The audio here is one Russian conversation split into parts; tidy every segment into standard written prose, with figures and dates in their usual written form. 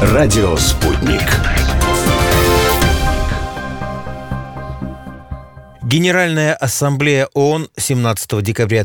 Радио «Спутник». Генеральная ассамблея ООН 17 декабря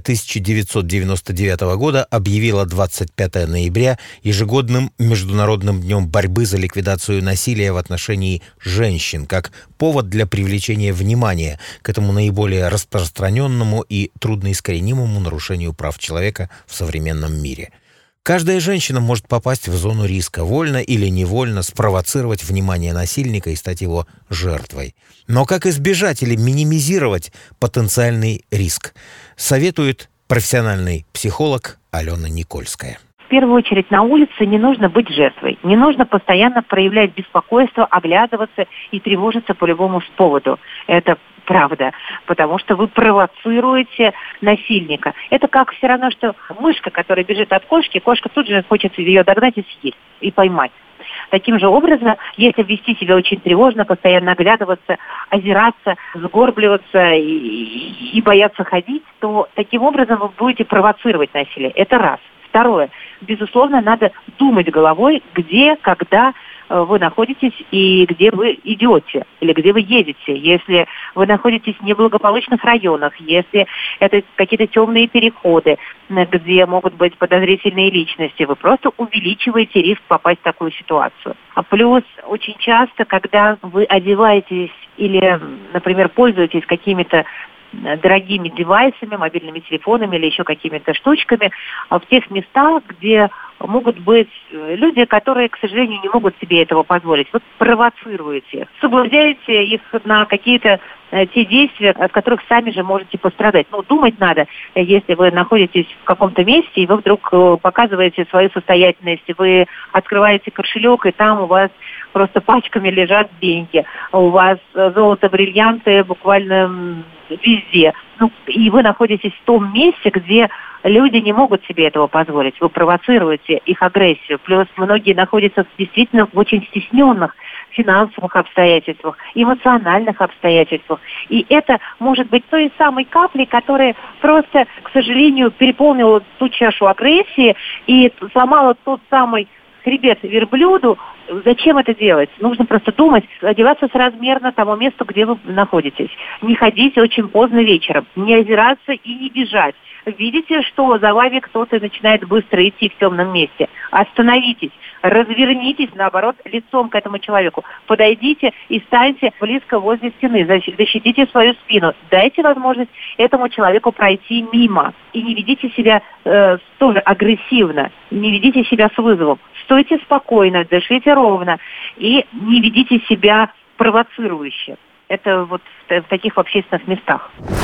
1999 года объявила 25 ноября ежегодным Международным днем борьбы за ликвидацию насилия в отношении женщин как повод для привлечения внимания к этому наиболее распространенному и трудноискоренимому нарушению прав человека в современном мире. Каждая женщина может попасть в зону риска, вольно или невольно спровоцировать внимание насильника и стать его жертвой. Но как избежать или минимизировать потенциальный риск, советует профессиональный психолог Алена Никольская. В первую очередь на улице не нужно быть жертвой. Не нужно постоянно проявлять беспокойство, оглядываться и тревожиться по любому поводу. Это правда, потому что вы провоцируете насильника. Это как все равно, что мышка, которая бежит от кошки, кошка тут же хочет ее догнать и съесть, и поймать. Таким же образом, если вести себя очень тревожно, постоянно оглядываться, озираться, сгорбливаться и бояться ходить, то таким образом вы будете провоцировать насилие. Это раз. Второе. Безусловно, надо думать головой, где, когда вы находитесь и где вы идете, или где вы едете. Если вы находитесь в неблагополучных районах, если это какие-то темные переходы, где могут быть подозрительные личности, вы просто увеличиваете риск попасть в такую ситуацию. А плюс очень часто, когда вы одеваетесь или, например, пользуетесь какими-то дорогими девайсами, мобильными телефонами или еще какими-то штучками, в тех местах, где могут быть люди, которые, к сожалению, не могут себе этого позволить. Вы провоцируете, соблазняете их на какие-то те действия, от которых сами же можете пострадать. Но думать надо, если вы находитесь в каком-то месте, и вы вдруг показываете свою состоятельность, вы открываете кошелек, и там у вас просто пачками лежат деньги, у вас золото, бриллианты буквально везде. И вы находитесь в том месте, где люди не могут себе этого позволить. Вы провоцируете их агрессию. Плюс многие находятся действительно в очень стесненных финансовых обстоятельствах, эмоциональных обстоятельствах. И это может быть той самой каплей, которая просто, к сожалению, переполнила ту чашу агрессии и сломала тот самый хребет верблюду. Зачем это делать? Нужно просто думать, одеваться соразмерно тому месту, где вы находитесь. Не ходить очень поздно вечером, не озираться и не бежать. Видите, что за вами кто-то начинает быстро идти в темном месте? Остановитесь, развернитесь, наоборот, лицом к этому человеку. Подойдите и станьте близко возле стены, защитите свою спину. Дайте возможность этому человеку пройти мимо. И не ведите себя тоже агрессивно, не ведите себя с вызовом. Стойте спокойно, дышите ровно и не ведите себя провоцирующе. Это вот в таких общественных местах.